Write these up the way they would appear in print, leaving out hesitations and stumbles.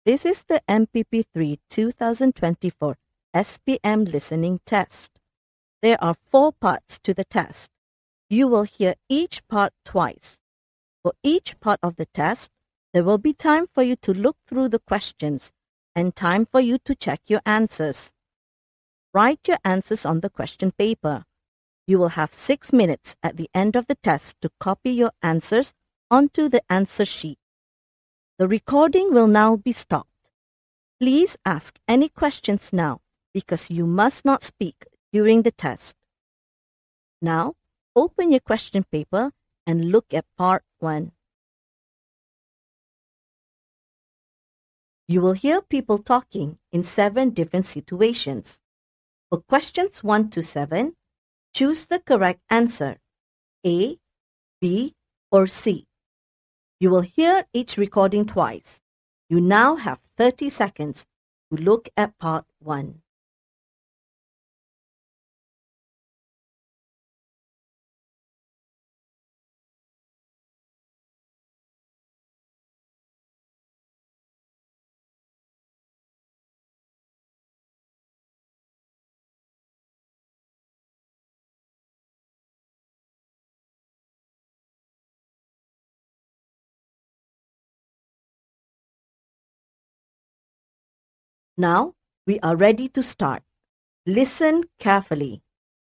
This is the MPP3 2024 SPM listening test. There are 4 parts to the test. You will hear each part twice. For each part of the test, there will be time for you to look through the questions and time for you to check your answers. Write your answers on the question paper. You will have 6 minutes at the end of the test to copy your answers onto the answer sheet. The recording will now be stopped. Please ask any questions now because you must not speak during the test. Now, open your question paper and look at part 1. You will hear people talking in 7 different situations. For questions 1 to 7, choose the correct answer, A, B, or C. You will hear each recording twice. You now have 30 seconds to look at part 1. Now, we are ready to start. Listen carefully.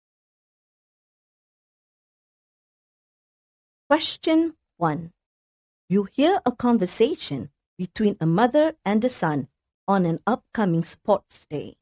Question 1. You hear a conversation between a mother and a son on an upcoming sports day.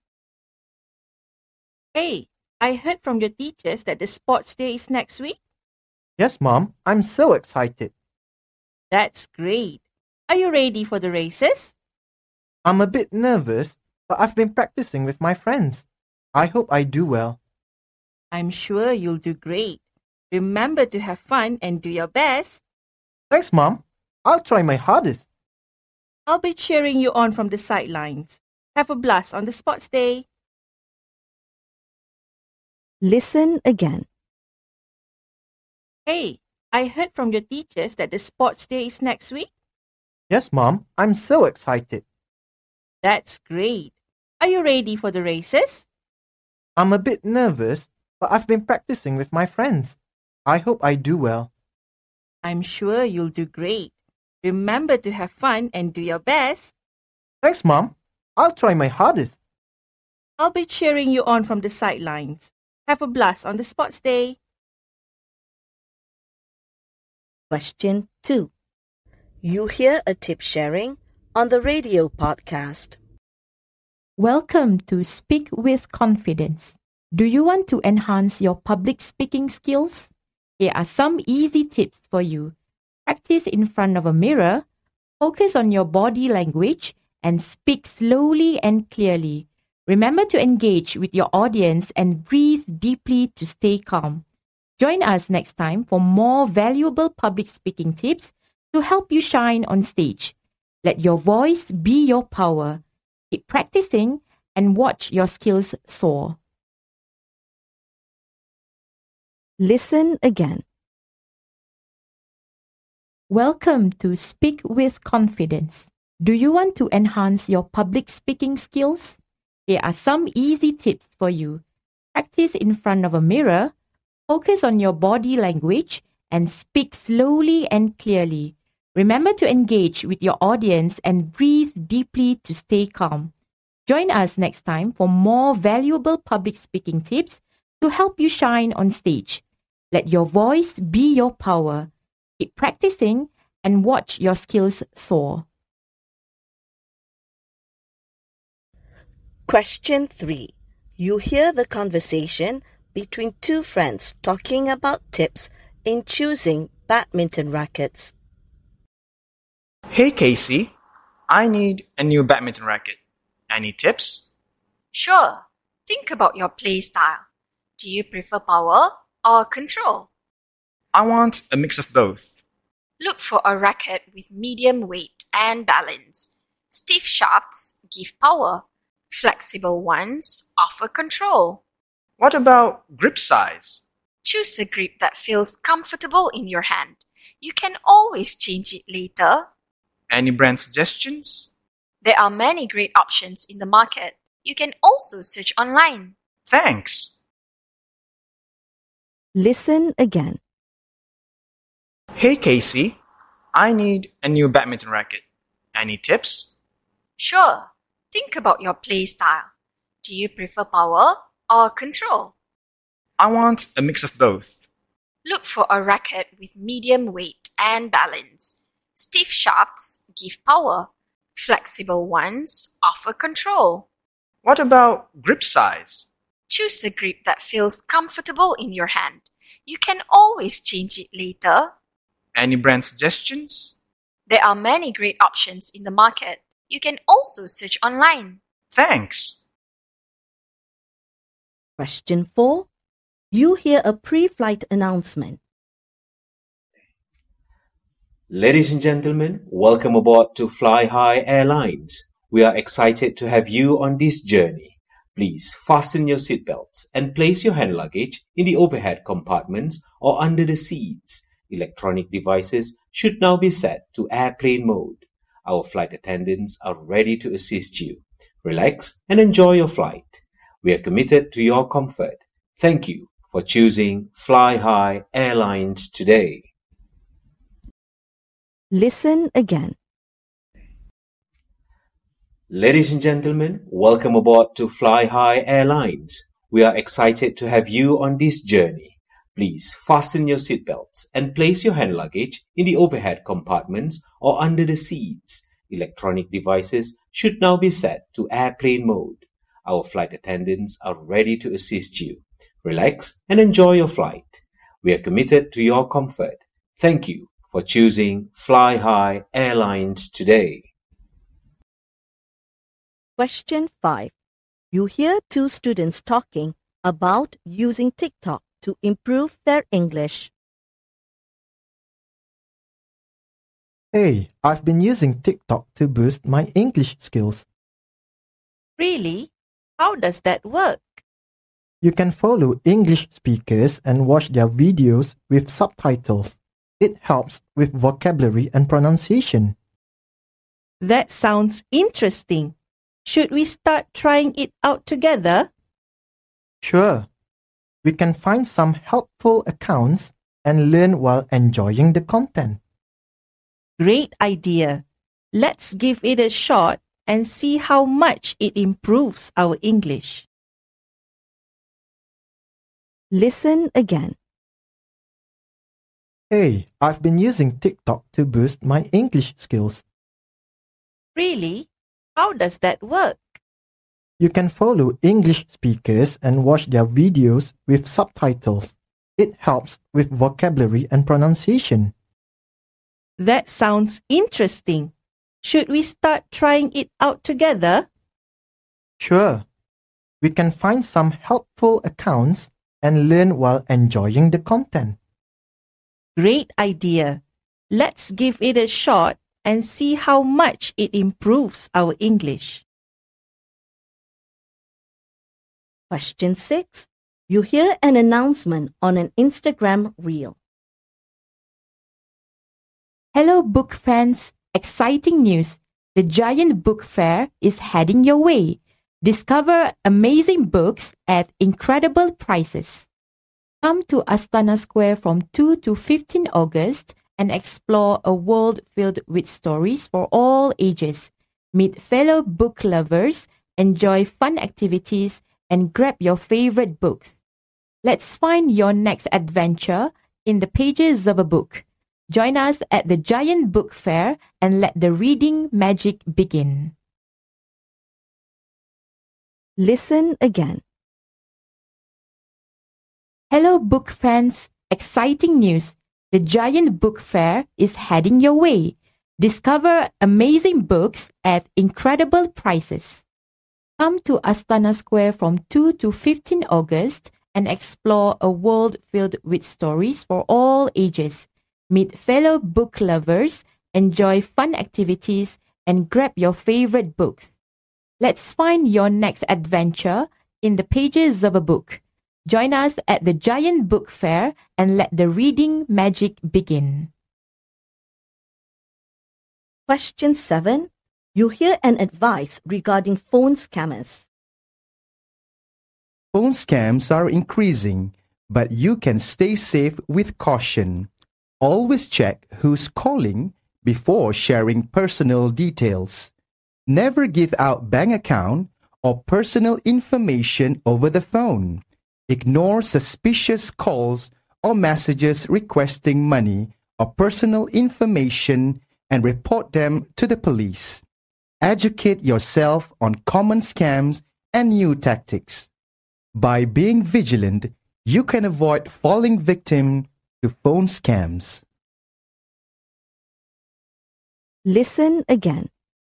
Hey, I heard from your teachers that the sports day is next week. Yes, Mom. I'm so excited. That's great. Are you ready for the races? I'm a bit nervous, but I've been practicing with my friends. I hope I do well. I'm sure you'll do great. Remember to have fun and do your best. Thanks, Mom. I'll try my hardest. I'll be cheering you on from the sidelines. Have a blast on the sports day. Listen again. Hey, I heard from your teachers that the sports day is next week. Yes, Mom. I'm so excited. That's great. Are you ready for the races? I'm a bit nervous, but I've been practicing with my friends. I hope I do well. I'm sure you'll do great. Remember to have fun and do your best. Thanks, Mom. I'll try my hardest. I'll be cheering you on from the sidelines. Have a blast on the sports day. Question 2. You hear a tip sharing on the radio podcast. Welcome to Speak with Confidence. Do you want to enhance your public speaking skills? Here are some easy tips for you. Practice in front of a mirror, focus on your body language, and speak slowly and clearly. Remember to engage with your audience and breathe deeply to stay calm. Join us next time for more valuable public speaking tips to help you shine on stage. Let your voice be your power. Keep practicing and watch your skills soar. Listen again. Welcome to Speak with Confidence. Do you want to enhance your public speaking skills? Here are some easy tips for you. Practice in front of a mirror, focus on your body language, and speak slowly and clearly. Remember to engage with your audience and breathe deeply to stay calm. Join us next time for more valuable public speaking tips to help you shine on stage. Let your voice be your power. Keep practicing and watch your skills soar. Question 3. You hear the conversation between 2 friends talking about tips in choosing badminton rackets. Hey Casey, I need a new badminton racket. Any tips? Sure. Think about your play style. Do you prefer power or control? I want a mix of both. Look for a racket with medium weight and balance. Stiff shafts give power. Flexible ones offer control. What about grip size? Choose a grip that feels comfortable in your hand. You can always change it later. Any brand suggestions? There are many great options in the market. You can also search online. Thanks. Listen again. Hey Casey, I need a new badminton racket. Any tips? Sure. Think about your play style. Do you prefer power or control? I want a mix of both. Look for a racket with medium weight and balance. Stiff shafts give power. Flexible ones offer control. What about grip size? Choose a grip that feels comfortable in your hand. You can always change it later. Any brand suggestions? There are many great options in the market. You can also search online. Thanks. Question 4. You hear a pre-flight announcement. Ladies and gentlemen, welcome aboard to Fly High Airlines. We are excited to have you on this journey. Please fasten your seatbelts and place your hand luggage in the overhead compartments or under the seats. Electronic devices should now be set to airplane mode. Our flight attendants are ready to assist you. Relax and enjoy your flight. We are committed to your comfort. Thank you for choosing Fly High Airlines today. Listen again. Ladies and gentlemen, welcome aboard to Fly High Airlines. We are excited to have you on this journey. Please fasten your seatbelts and place your hand luggage in the overhead compartments or under the seats. Electronic devices should now be set to airplane mode. Our flight attendants are ready to assist you. Relax and enjoy your flight. We are committed to your comfort. Thank you for choosing Fly High Airlines today. Question 5. You hear two students talking about using TikTok to improve their English. Hey, I've been using TikTok to boost my English skills. Really? How does that work? You can follow English speakers and watch their videos with subtitles. It helps with vocabulary and pronunciation. That sounds interesting. Should we start trying it out together? Sure. We can find some helpful accounts and learn while enjoying the content. Great idea. Let's give it a shot and see how much it improves our English. Listen again. Hey, I've been using TikTok to boost my English skills. Really? How does that work? You can follow English speakers and watch their videos with subtitles. It helps with vocabulary and pronunciation. That sounds interesting. Should we start trying it out together? Sure. We can find some helpful accounts and learn while enjoying the content. Great idea. Let's give it a shot and see how much it improves our English. Question 6. You hear an announcement on an Instagram reel. Hello book fans, exciting news. The Giant Book Fair is heading your way. Discover amazing books at incredible prices. Come to Astana Square from 2 to 15 August and explore a world filled with stories for all ages. Meet fellow book lovers, enjoy fun activities, and grab your favorite books. Let's find your next adventure in the pages of a book. Join us at the Giant Book Fair and let the reading magic begin. Listen again. Hello book fans, exciting news. The Giant Book Fair is heading your way. Discover amazing books at incredible prices. Come to Astana Square from 2 to 15 August and explore a world filled with stories for all ages. Meet fellow book lovers, enjoy fun activities, and grab your favorite books. Let's find your next adventure in the pages of a book. Join us at the Giant Book Fair and let the reading magic begin. Question 7. You hear an advice regarding phone scammers. Phone scams are increasing, but you can stay safe with caution. Always check who's calling before sharing personal details. Never give out bank account or personal information over the phone. Ignore suspicious calls or messages requesting money or personal information and report them to the police. Educate yourself on common scams and new tactics. By being vigilant, you can avoid falling victim to phone scams. Listen again.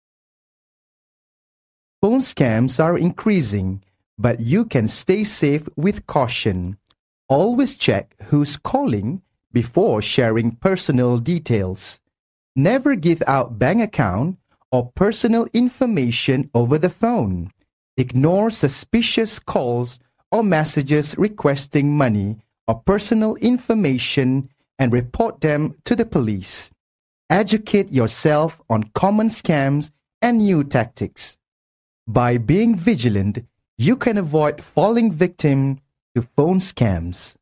Phone scams are increasing, but you can stay safe with caution. Always check who's calling before sharing personal details. Never give out bank account or personal information over the phone. Ignore suspicious calls or messages requesting money or personal information and report them to the police. Educate yourself on common scams and new tactics. By being vigilant, you can avoid falling victim to phone scams.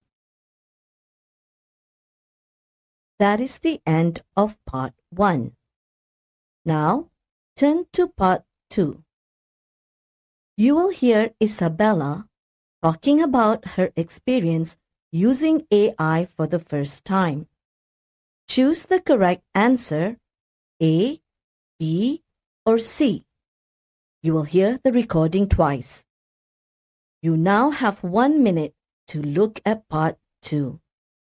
That is the end of part 1. Now, turn to part 2. You will hear Isabella talking about her experience using AI for the first time. Choose the correct answer, A, B, or C. You will hear the recording twice. You now have 1 minute to look at part 2.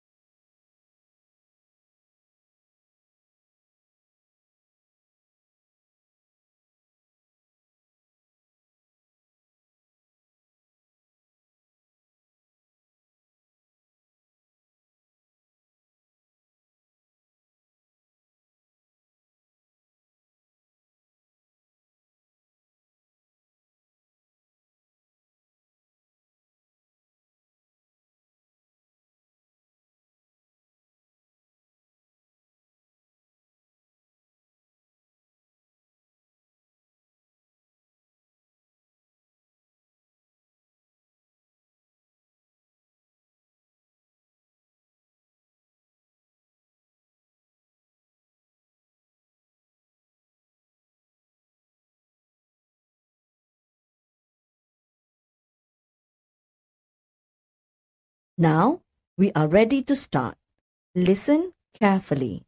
Now, we are ready to start. Listen carefully.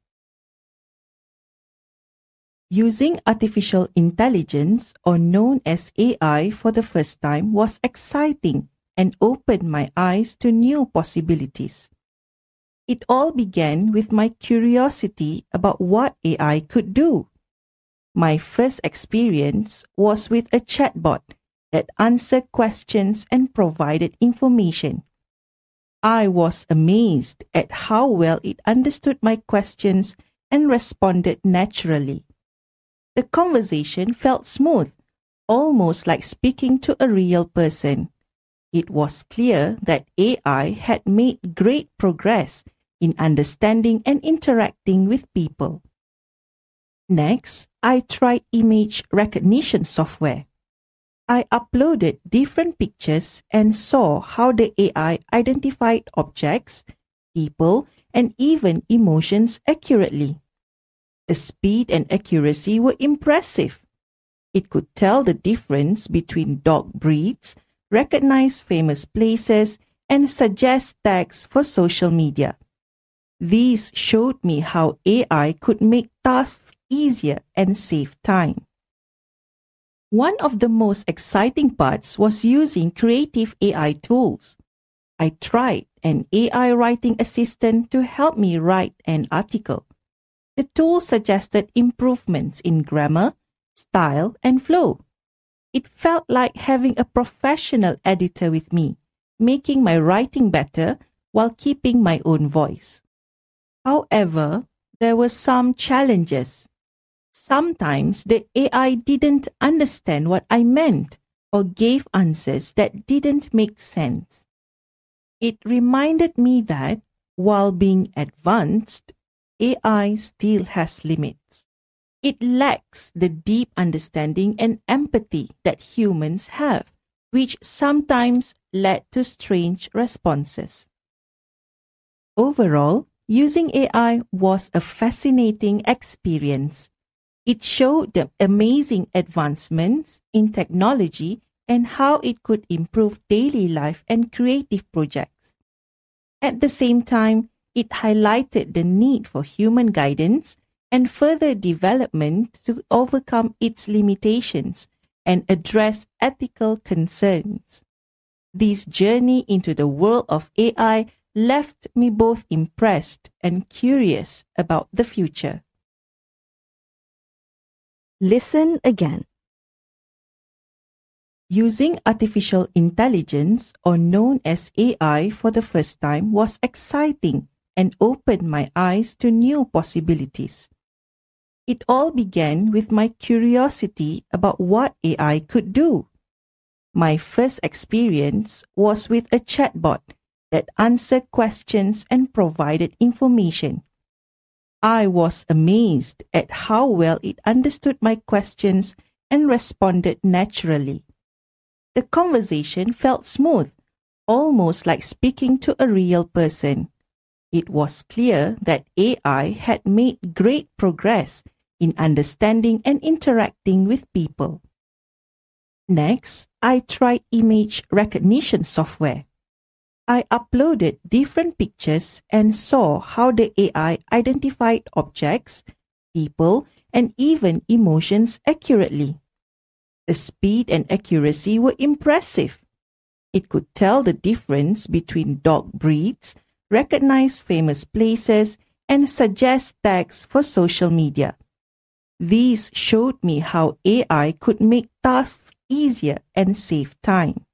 Using artificial intelligence, or known as AI, for the first time was exciting and opened my eyes to new possibilities. It all began with my curiosity about what AI could do. My first experience was with a chatbot that answered questions and provided information. I was amazed at how well it understood my questions and responded naturally. The conversation felt smooth, almost like speaking to a real person. It was clear that AI had made great progress in understanding and interacting with people. Next, I tried image recognition software. I uploaded different pictures and saw how the AI identified objects, people, and even emotions accurately. The speed and accuracy were impressive. It could tell the difference between dog breeds, recognize famous places, and suggest tags for social media. These showed me how AI could make tasks easier and save time. One of the most exciting parts was using creative AI tools. I tried an AI writing assistant to help me write an article. The tool suggested improvements in grammar, style, and flow. It felt like having a professional editor with me, making my writing better while keeping my own voice. However, there were some challenges. Sometimes the AI didn't understand what I meant or gave answers that didn't make sense. It reminded me that, while being advanced, AI still has limits. It lacks the deep understanding and empathy that humans have, which sometimes led to strange responses. Overall, using AI was a fascinating experience. It showed the amazing advancements in technology and how it could improve daily life and creative projects. At the same time, it highlighted the need for human guidance and further development to overcome its limitations and address ethical concerns. This journey into the world of AI left me both impressed and curious about the future. Listen again. Using artificial intelligence, or known as AI, for the first time was exciting and opened my eyes to new possibilities. It all began with my curiosity about what AI could do. My first experience was with a chatbot that answered questions and provided information. I was amazed at how well it understood my questions and responded naturally. The conversation felt smooth, almost like speaking to a real person. It was clear that AI had made great progress in understanding and interacting with people. Next, I tried image recognition software. I uploaded different pictures and saw how the AI identified objects, people, and even emotions accurately. The speed and accuracy were impressive. It could tell the difference between dog breeds, recognize famous places, and suggest tags for social media. These showed me how AI could make tasks easier and save time.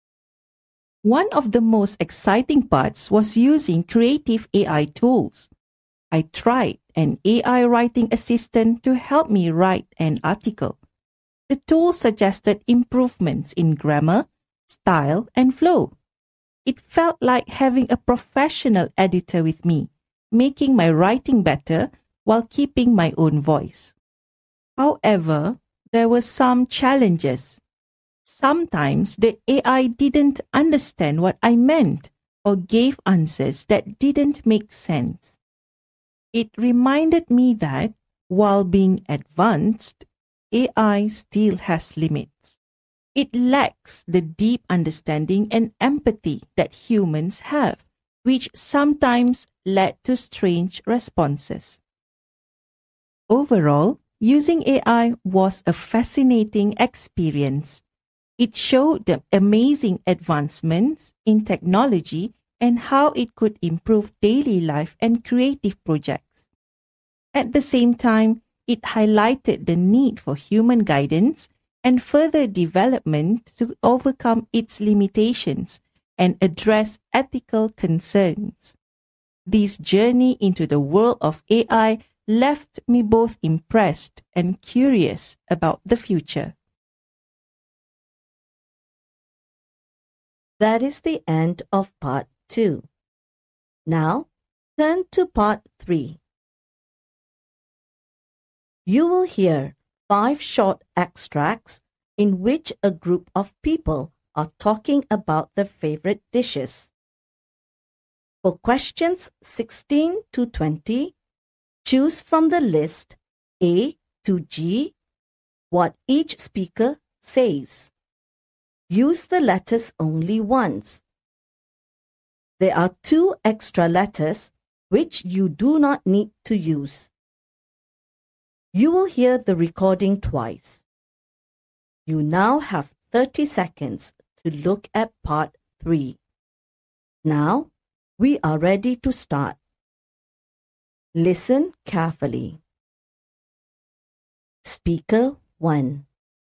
One of the most exciting parts was using creative AI tools. I tried an AI writing assistant to help me write an article. The tool suggested improvements in grammar, style, and flow. It felt like having a professional editor with me, making my writing better while keeping my own voice. However, there were some challenges. Sometimes the AI didn't understand what I meant or gave answers that didn't make sense. It reminded me that, while being advanced, AI still has limits. It lacks the deep understanding and empathy that humans have, which sometimes led to strange responses. Overall, using AI was a fascinating experience. It showed the amazing advancements in technology and how it could improve daily life and creative projects. At the same time, it highlighted the need for human guidance and further development to overcome its limitations and address ethical concerns. This journey into the world of AI left me both impressed and curious about the future. That is the end of part 2. Now, turn to part 3. You will hear 5 short extracts in which a group of people are talking about their favorite dishes. For questions 16 to 20, choose from the list A to G what each speaker says. Use the letters only once. There are 2 extra letters which you do not need to use. You will hear the recording twice. You now have 30 seconds to look at part 3. Now, we are ready to start. Listen carefully. Speaker 1.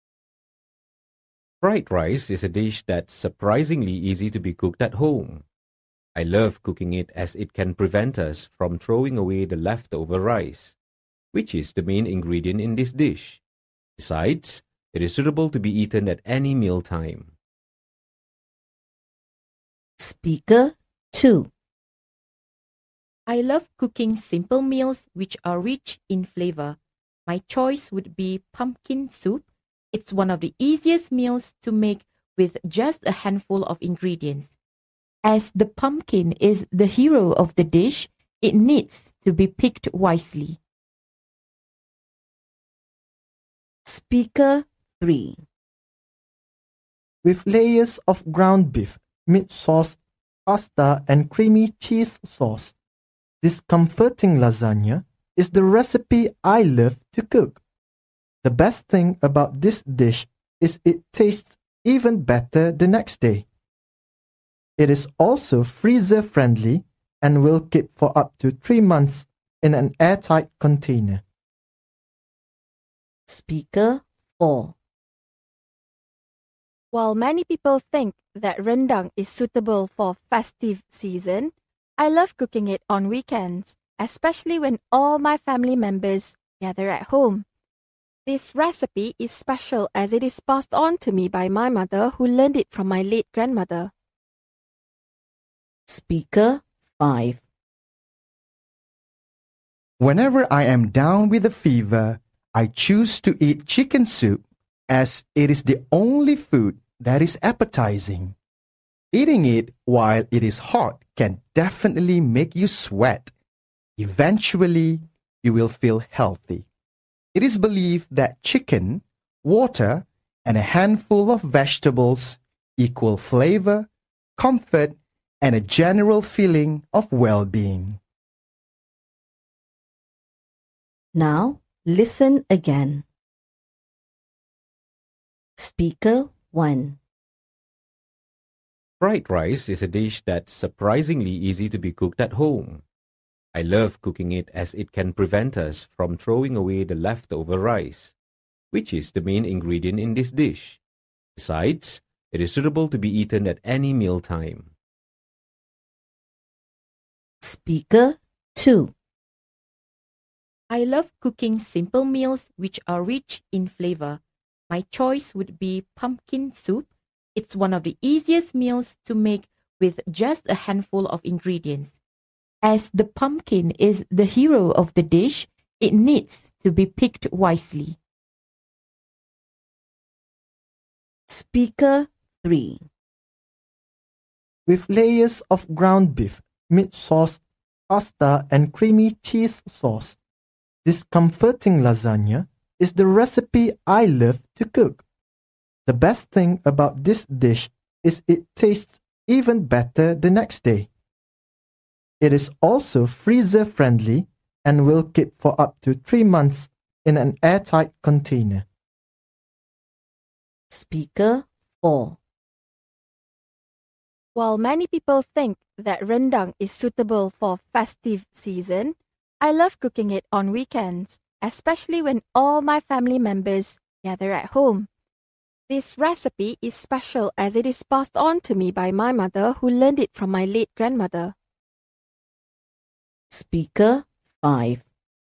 Fried rice is a dish that's surprisingly easy to be cooked at home. I love cooking it as it can prevent us from throwing away the leftover rice, which is the main ingredient in this dish. Besides, it is suitable to be eaten at any mealtime. Speaker 2. I love cooking simple meals which are rich in flavor. My choice would be pumpkin soup. It's one of the easiest meals to make with just a handful of ingredients. As the pumpkin is the hero of the dish, it needs to be picked wisely. Speaker 3. With layers of ground beef, meat sauce, pasta, and creamy cheese sauce, this comforting lasagna is the recipe I love to cook. The best thing about this dish is it tastes even better the next day. It is also freezer friendly and will keep for up to 3 months in an airtight container. Speaker 4. While many people think that rendang is suitable for festive season, I love cooking it on weekends, especially when all my family members gather at home. This recipe is special as it is passed on to me by my mother, who learned it from my late grandmother. Speaker 5. Whenever I am down with a fever, I choose to eat chicken soup as it is the only food that is appetizing. Eating it while it is hot can definitely make you sweat. Eventually, you will feel healthy. It is believed that chicken, water, and a handful of vegetables equal flavor, comfort, and a general feeling of well-being. Now, listen again. Speaker 1. Fried rice is a dish that's surprisingly easy to be cooked at home. I love cooking it as it can prevent us from throwing away the leftover rice, which is the main ingredient in this dish. Besides, it is suitable to be eaten at any mealtime. Speaker 2. I love cooking simple meals which are rich in flavor. My choice would be pumpkin soup. It's one of the easiest meals to make with just a handful of ingredients. As the pumpkin is the hero of the dish, it needs to be picked wisely. Speaker 3. With layers of ground beef, meat sauce, pasta, and creamy cheese sauce, this comforting lasagna is the recipe I love to cook. The best thing about this dish is it tastes even better the next day. It is also freezer friendly and will keep for up to 3 months in an airtight container. Speaker 4. While many people think that rendang is suitable for festive season, I love cooking it on weekends, especially when all my family members gather at home. This recipe is special as it is passed on to me by my mother, who learned it from my late grandmother. Speaker 5.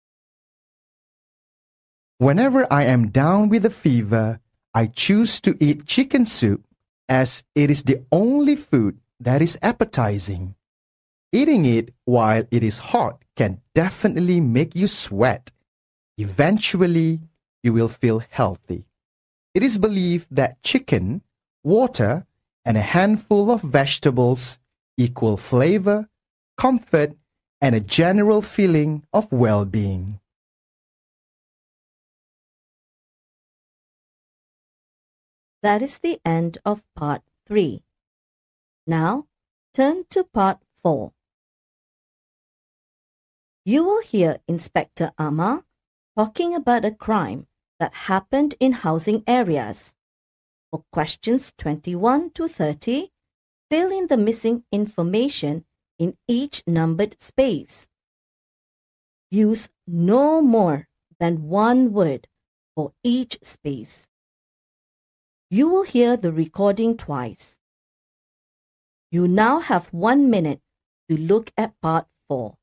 Whenever I am down with a fever, I choose to eat chicken soup as it is the only food that is appetizing. Eating it while it is hot can definitely make you sweat. Eventually, you will feel healthy. It is believed that chicken, water, and a handful of vegetables equal flavor, comfort, and a general feeling of well-being. That is the end of part 3. Now, turn to part 4. You will hear Inspector Amar talking about a crime that happened in housing areas. For questions 21 to 30, fill in the missing information in each numbered space. Use no more than one word for each space. You will hear the recording twice. You now have 1 minute to look at part 4.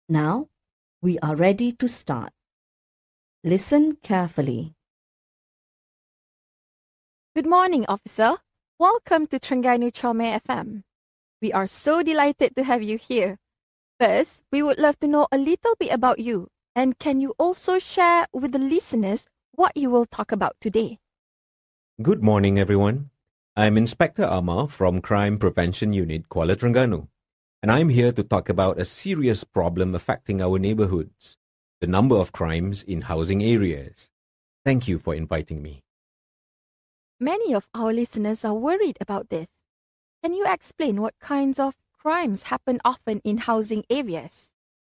Now, we are ready to start. Listen carefully. Good morning, officer. Welcome to Terengganu Comel FM. We are so delighted to have you here. First, we would love to know a little bit about you. And can you also share with the listeners what you will talk about today? Good morning, everyone. I'm Inspector Amar from Crime Prevention Unit, Kuala Terengganu, and I'm here to talk about a serious problem affecting our neighborhoods, the number of crimes in housing areas. Thank you for inviting me. Many of our listeners are worried about this. Can you explain what kinds of crimes happen often in housing areas?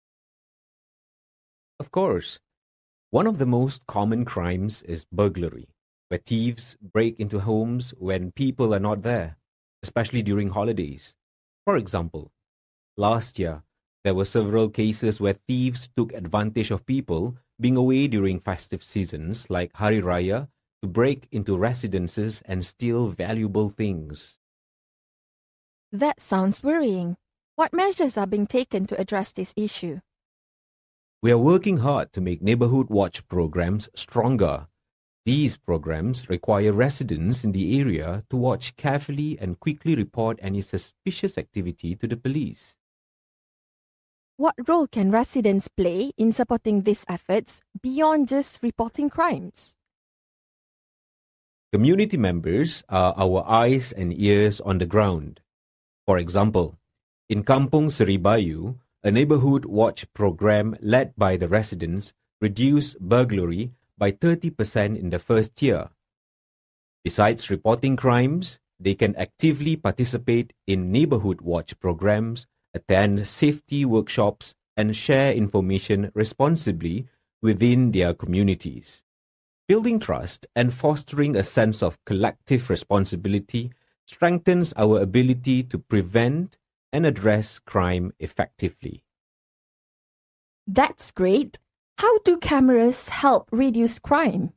Of course, one of the most common crimes is burglary, where thieves break into homes when people are not there, especially during holidays. For example, last year, there were several cases where thieves took advantage of people being away during festive seasons like Hari Raya to break into residences and steal valuable things. That sounds worrying. What measures are being taken to address this issue? We are working hard to make neighborhood watch programs stronger. These programs require residents in the area to watch carefully and quickly report any suspicious activity to the police. What role can residents play in supporting these efforts beyond just reporting crimes? Community members are our eyes and ears on the ground. For example, in Kampung Seri Bayu, a neighborhood watch program led by the residents reduced burglary by 30% in the first year. Besides reporting crimes, they can actively participate in neighborhood watch programs, attend safety workshops, and share information responsibly within their communities. Building trust and fostering a sense of collective responsibility strengthens our ability to prevent and address crime effectively. That's great. How do cameras help reduce crime?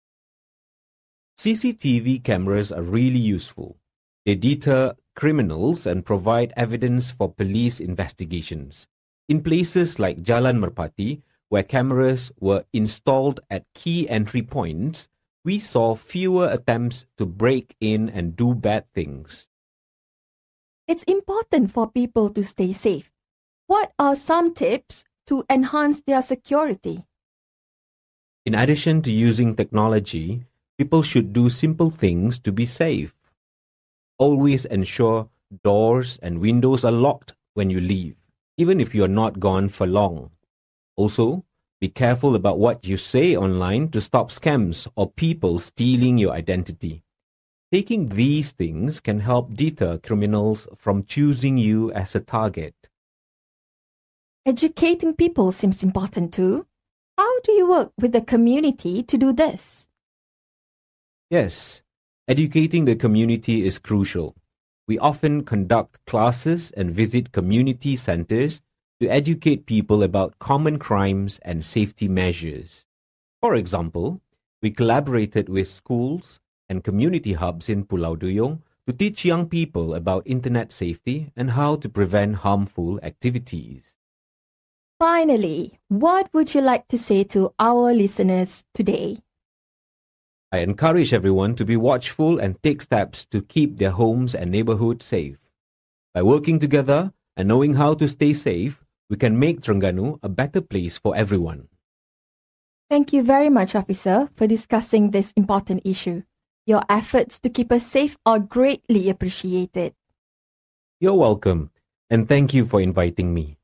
CCTV cameras are really useful. They deter criminals and provide evidence for police investigations. In places like Jalan Merpati, where cameras were installed at key entry points, we saw fewer attempts to break in and do bad things. It's important for people to stay safe. What are some tips to enhance their security? In addition to using technology, people should do simple things to be safe. Always ensure doors and windows are locked when you leave, even if you are not gone for long. Also, be careful about what you say online to stop scams or people stealing your identity. Taking these things can help deter criminals from choosing you as a target. Educating people seems important too. How do you work with the community to do this? Yes, educating the community is crucial. We often conduct classes and visit community centers to educate people about common crimes and safety measures. For example, we collaborated with schools and community hubs in Pulau Duyung to teach young people about internet safety and how to prevent harmful activities. Finally, what would you like to say to our listeners today? I encourage everyone to be watchful and take steps to keep their homes and neighborhoods safe. By working together and knowing how to stay safe, we can make Terengganu a better place for everyone. Thank you very much, Officer, for discussing this important issue. Your efforts to keep us safe are greatly appreciated. You're welcome, and thank you for inviting me.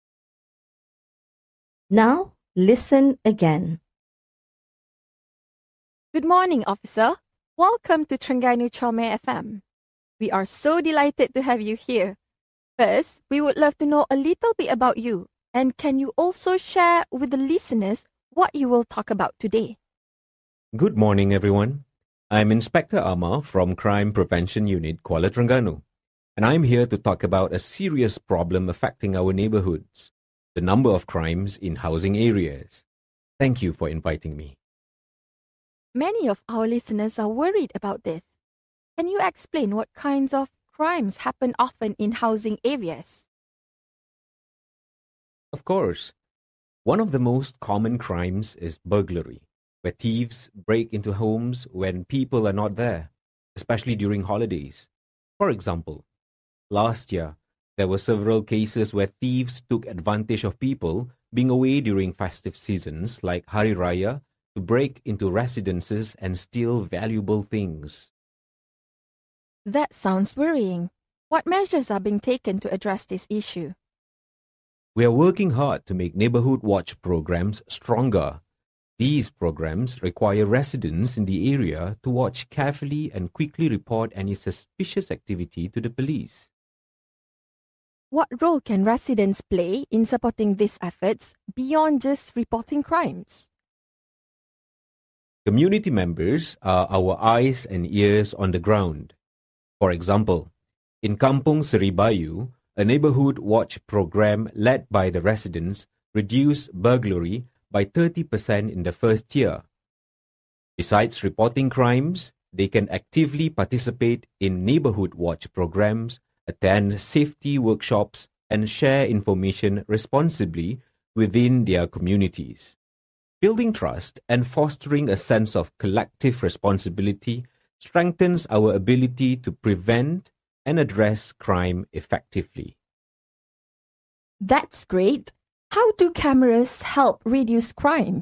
Now, listen again. Good morning, officer. Welcome to Terengganu Comel FM. We are so delighted to have you here. First, we would love to know a little bit about you. And can you also share with the listeners what you will talk about today? Good morning, everyone. I'm Inspector Amar from Crime Prevention Unit, Kuala Terengganu, and I'm here to talk about a serious problem affecting our neighborhoods, the number of crimes in housing areas. Thank you for inviting me. Many of our listeners are worried about this. Can you explain what kinds of crimes happen often in housing areas? Of course, one of the most common crimes is burglary, where thieves break into homes when people are not there, especially during holidays. For example, last year, there were several cases where thieves took advantage of people being away during festive seasons like Hari Raya to break into residences and steal valuable things. That sounds worrying. What measures are being taken to address this issue? We are working hard to make neighborhood watch programs stronger. These programs require residents in the area to watch carefully and quickly report any suspicious activity to the police. What role can residents play in supporting these efforts beyond just reporting crimes? Community members are our eyes and ears on the ground. For example, in Kampung Seribayu, a neighborhood watch program led by the residents reduced burglary by 30% in the first year. Besides reporting crimes, they can actively participate in neighborhood watch programs, attend safety workshops, and share information responsibly within their communities. Building trust and fostering a sense of collective responsibility strengthens our ability to prevent and address crime effectively. That's great. How do cameras help reduce crime?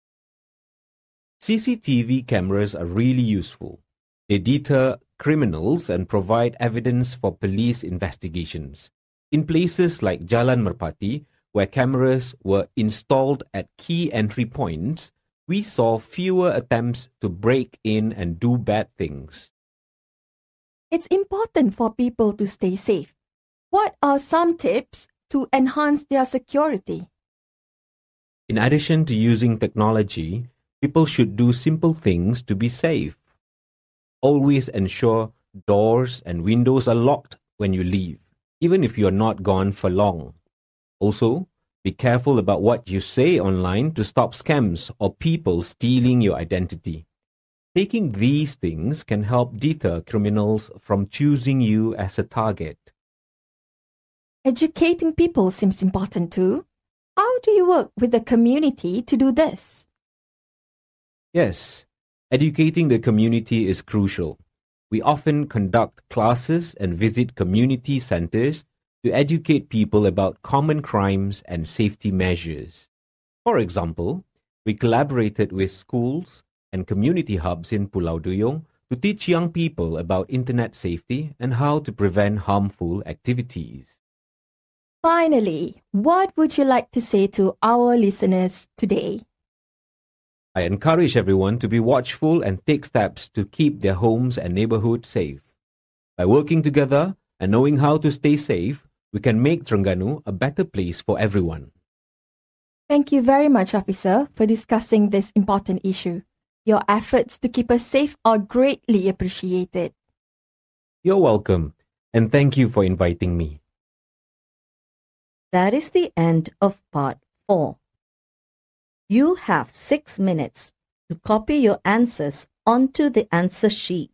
CCTV cameras are really useful. They deter criminals and provide evidence for police investigations. In places like Jalan Merpati, where cameras were installed at key entry points, we saw fewer attempts to break in and do bad things. It's important for people to stay safe. What are some tips to enhance their security? In addition to using technology, people should do simple things to be safe. Always ensure doors and windows are locked when you leave, even if you are not gone for long. Also, be careful about what you say online to stop scams or people stealing your identity. Taking these things can help deter criminals from choosing you as a target. Educating people seems important too. How do you work with the community to do this? Yes, educating the community is crucial. We often conduct classes and visit community centers to educate people about common crimes and safety measures. For example, we collaborated with schools and community hubs in Pulau Duyung to teach young people about internet safety and how to prevent harmful activities. Finally, what would you like to say to our listeners today? I encourage everyone to be watchful and take steps to keep their homes and neighborhoods safe. By working together and knowing how to stay safe, we can make Terengganu a better place for everyone. Thank you very much, Officer, for discussing this important issue. Your efforts to keep us safe are greatly appreciated. You're welcome, and thank you for inviting me. That is the end of part 4. You have 6 minutes to copy your answers onto the answer sheet.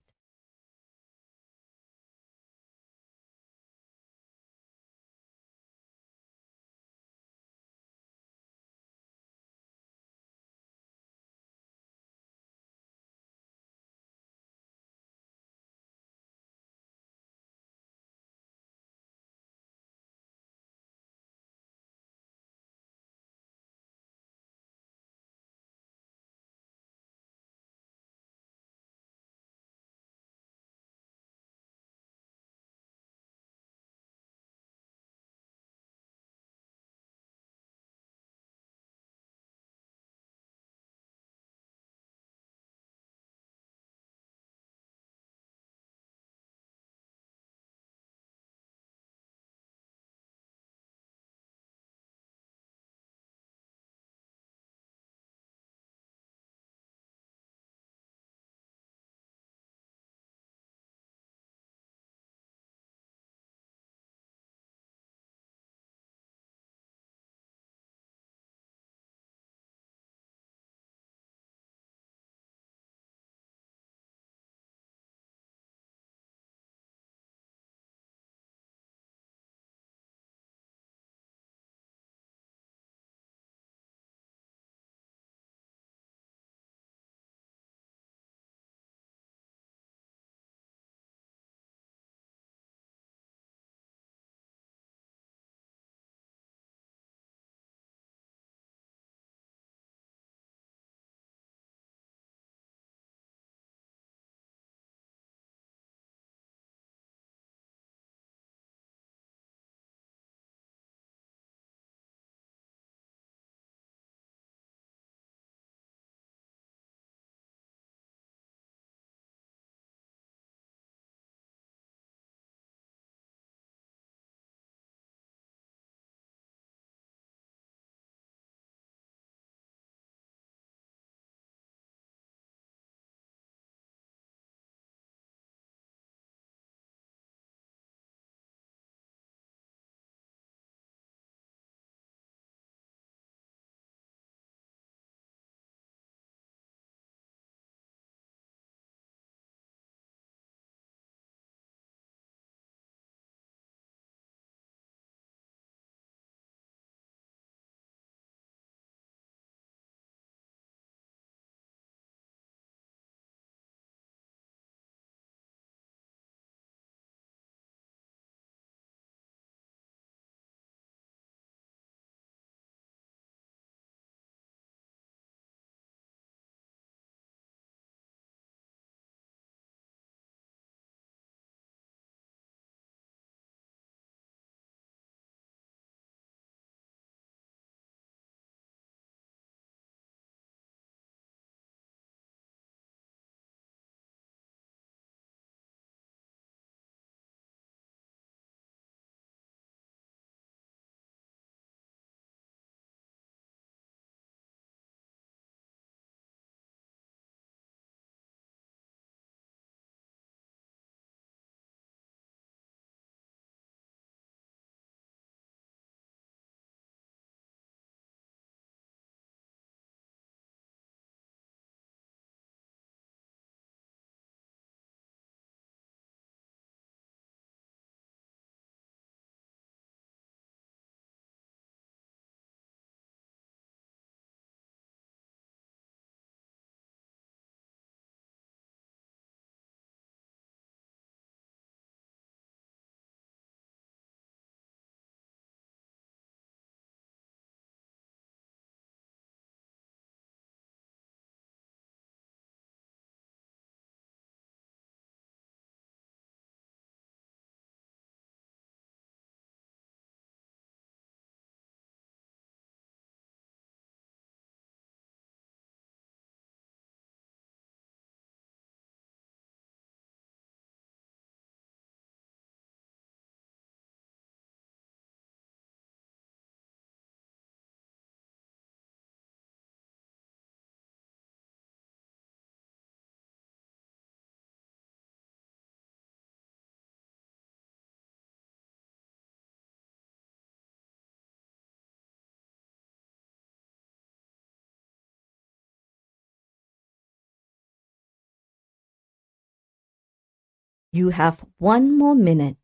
You have 1 more minute.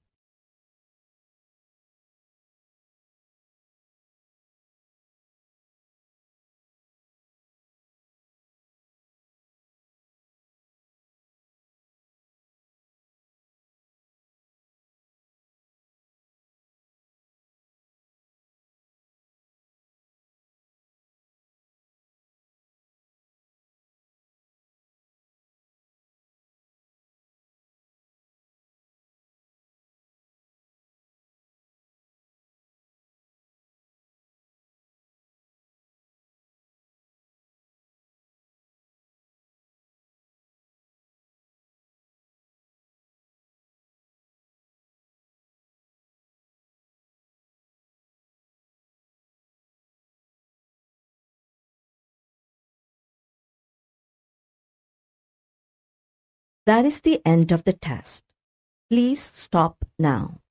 That is the end of the test. Please stop now.